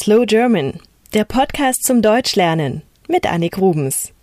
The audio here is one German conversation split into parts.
Slow German, der Podcast zum Deutschlernen mit Annik Rubens.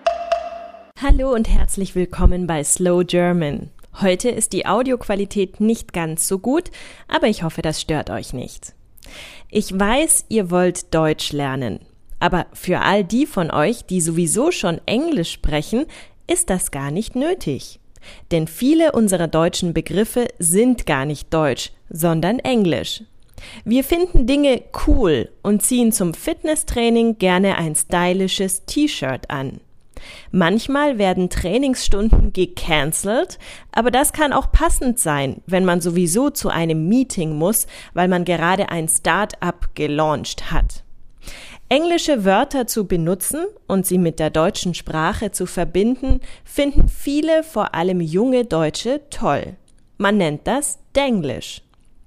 Hallo und herzlich willkommen bei Slow German. Heute ist die Audioqualität nicht ganz so gut, aber ich hoffe, das stört euch nicht. Ich weiß, ihr wollt Deutsch lernen, aber für all die von euch, die sowieso schon Englisch sprechen, ist das gar nicht nötig. Denn viele unserer deutschen Begriffe sind gar nicht deutsch, sondern englisch. Wir finden Dinge cool und ziehen zum Fitnesstraining gerne ein stylisches T-Shirt an. Manchmal werden Trainingsstunden gecancelt, aber das kann auch passend sein, wenn man sowieso zu einem Meeting muss, weil man gerade ein Start-up gelauncht hat. Englische Wörter zu benutzen und sie mit der deutschen Sprache zu verbinden, finden viele, vor allem junge Deutsche, toll. Man nennt das Denglisch.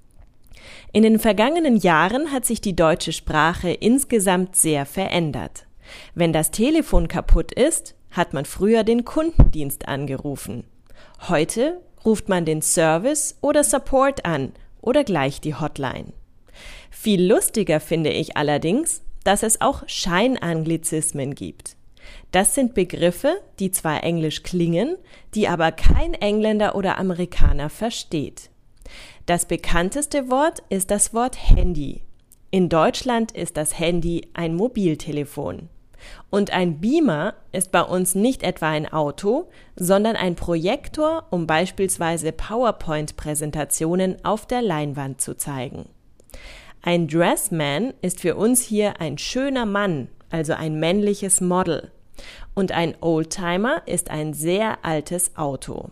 In den vergangenen Jahren hat sich die deutsche Sprache insgesamt sehr verändert. Wenn das Telefon kaputt ist, hat man früher den Kundendienst angerufen. Heute ruft man den Service oder Support an oder gleich die Hotline. Viel lustiger finde ich allerdings, dass es auch Scheinanglizismen gibt. Das sind Begriffe, die zwar englisch klingen, die aber kein Engländer oder Amerikaner versteht. Das bekannteste Wort ist das Wort Handy. In Deutschland ist das Handy ein Mobiltelefon. Und ein Beamer ist bei uns nicht etwa ein Auto, sondern ein Projektor, um beispielsweise PowerPoint-Präsentationen auf der Leinwand zu zeigen. Ein Dressman ist für uns hier ein schöner Mann, also ein männliches Model. Und ein Oldtimer ist ein sehr altes Auto.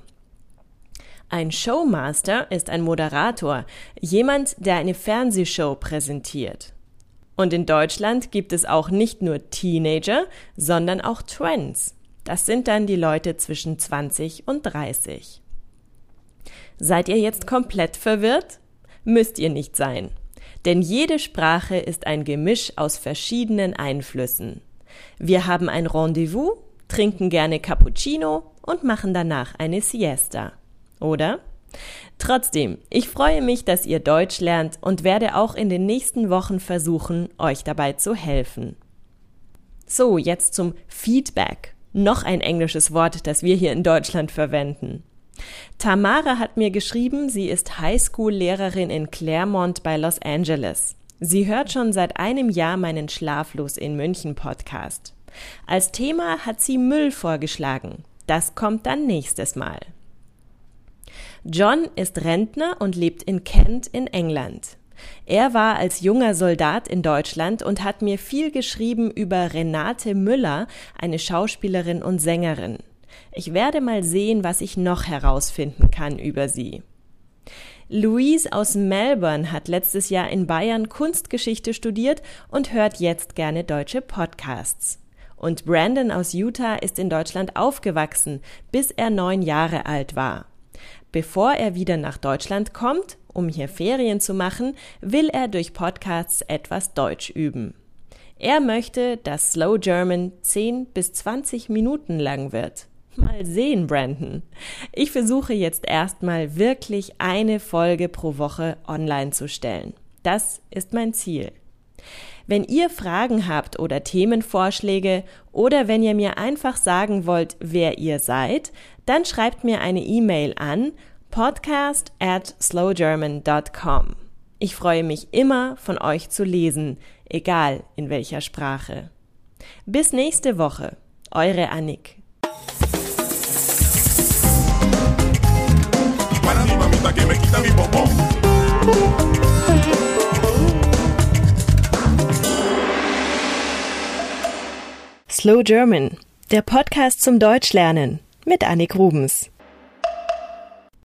Ein Showmaster ist ein Moderator, jemand, der eine Fernsehshow präsentiert. Und in Deutschland gibt es auch nicht nur Teenager, sondern auch Twins. Das sind dann die Leute zwischen 20 und 30. Seid ihr jetzt komplett verwirrt? Müsst ihr nicht sein. Denn jede Sprache ist ein Gemisch aus verschiedenen Einflüssen. Wir haben ein Rendezvous, trinken gerne Cappuccino und machen danach eine Siesta. Oder? Trotzdem, ich freue mich, dass ihr Deutsch lernt und werde auch in den nächsten Wochen versuchen, euch dabei zu helfen. So, jetzt zum Feedback. Noch ein englisches Wort, das wir hier in Deutschland verwenden. Tamara hat mir geschrieben, sie ist Highschool-Lehrerin in Claremont bei Los Angeles. Sie hört schon seit einem Jahr meinen Schlaflos in München Podcast. Als Thema hat sie Müll vorgeschlagen. Das kommt dann nächstes Mal. John ist Rentner und lebt in Kent in England. Er war als junger Soldat in Deutschland und hat mir viel geschrieben über Renate Müller, eine Schauspielerin und Sängerin. Ich werde mal sehen, was ich noch herausfinden kann über sie. Louise aus Melbourne hat letztes Jahr in Bayern Kunstgeschichte studiert und hört jetzt gerne deutsche Podcasts. Und Brandon aus Utah ist in Deutschland aufgewachsen, bis er 9 Jahre alt war. Bevor er wieder nach Deutschland kommt, um hier Ferien zu machen, will er durch Podcasts etwas Deutsch üben. Er möchte, dass Slow German 10 bis 20 Minuten lang wird. Mal sehen, Brandon. Ich versuche jetzt erstmal wirklich eine Folge pro Woche online zu stellen. Das ist mein Ziel. Wenn ihr Fragen habt oder Themenvorschläge oder wenn ihr mir einfach sagen wollt, wer ihr seid, dann schreibt mir eine E-Mail an podcast@slowgerman.com. Ich freue mich immer, von euch zu lesen, egal in welcher Sprache. Bis nächste Woche, eure Annik. Slow German, der Podcast zum Deutschlernen mit Annik Rubens.